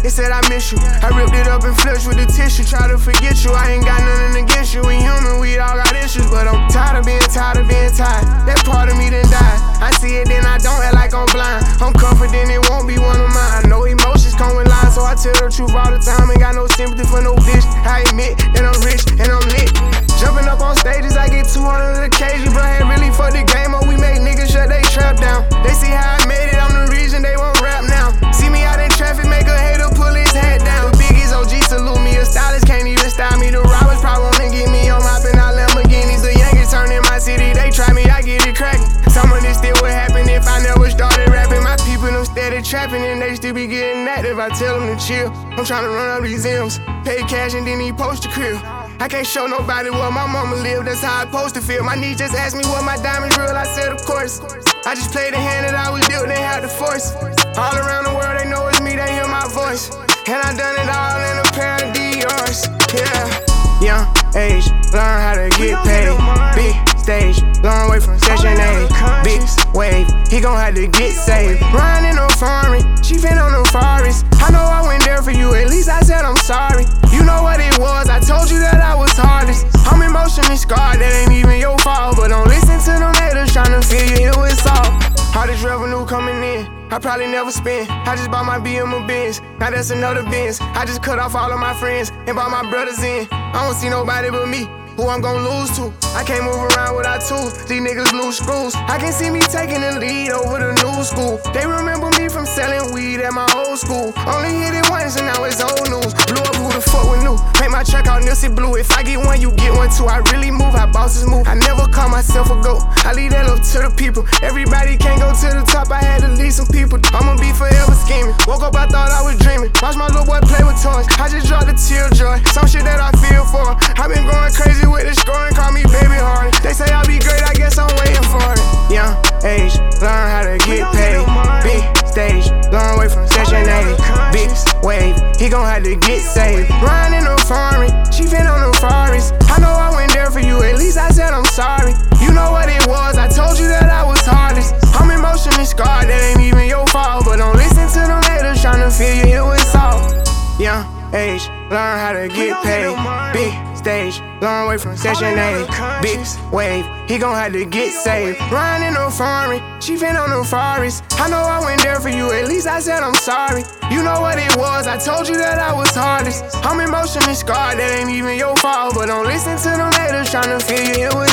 It said I miss you. I ripped it up and flushed with the tissue. Try to forget you, I ain't got nothing against you. We human, we all got issues, but I'm tired of being tired. That part of me done died. I see it, then I don't act like I'm blind. I'm confident it won't be one of mine. I know emotions come with lines, so I tell the truth all the time. Ain't got no sympathy for no bitch. I admit that I'm rich and I'm lit. Jumping up on stages, I get 200 occasions. Bro, had really fucked the game up. We make niggas shut they trap down. They see how I made it, I'm the reason they won't rap now. See me out in traffic, make a hater pull his hat down. The biggest OG salute me, a stylist can't even style me. The robbers probably wanna get me on mopping out Lamborghinis. The youngest turn in my city, they try me, I get it cracking. Some of this still would happen if I never started rapping. My people them steady trapping and they still be getting active. I tell them to chill, I'm trying to run up these M's. Pay cash and then he post the crib. I can't show nobody where my mama live, that's how I supposed to feel. My niece just asked me what my diamonds real, I said of course. I just played the hand that I was dealt, they had the force. All around the world they know it's me, they hear my voice. And I done it all in a pair of Dior's, yeah. Young age, learn how to get paid. Big stage, long way from Section 8. Big wave, he gon' have to get saved. Riding in no foreign, she been on them Ferraris. I know I went there for you, at least I said I'm sorry. You know what it was, I told you that I was hardest. I'm emotionally scarred, that ain't even your fault. But don't listen to them haters tryna feel you here with salt. All this revenue coming in, I probably never spend. I just bought my BM a Benz, now that's another Benz. I just cut off all of my friends and brought my brothers in. I don't see nobody but me, who I'm gon' lose to. I can't move around without tools, these niggas lose screws. I can see me taking the lead over the new school. They remember me from selling weed at my old school. Only hit it once and now it's old news. Blew up, who the fuck would knew? Make my track out Nipsey Blue. If I get one, you get one too. I really move how bosses move. I never call myself a GOAT, I leave that up to the people. Everybody can't go to the top, I had to lead some people. I'ma be forever scheming. Woke up, I thought I was dreaming. Watch my little boy play with toys, I just dropped a tear joy. Some shit that I feel for. I been going crazy with the scoring, call me baby Harden. They say I'll be great, I guess I'm waiting for it. Young age, learn how to get paid. Big stage, long way from Section 8. Big wave, he gon' have to get saved. Riding in no foreign, she been on them Ferraris. I know I went there for you, at least I said I'm sorry. You know what it was, I told you that I was hardest. I'm emotionally scarred, that ain't even your fault. But don't listen to them haters tryna feel you here with salt. Young age, learn how to get paid. Big stage, long way from Section 8. Big wave, he gon' have to get saved. Riding in no foreign, she been on them Ferraris. I know I went there for you, at least I said I'm sorry. You know what it was, I told you that I was hardest. I'm emotionally scarred, that ain't even your fault. But don't listen to them haters tryna feel you here with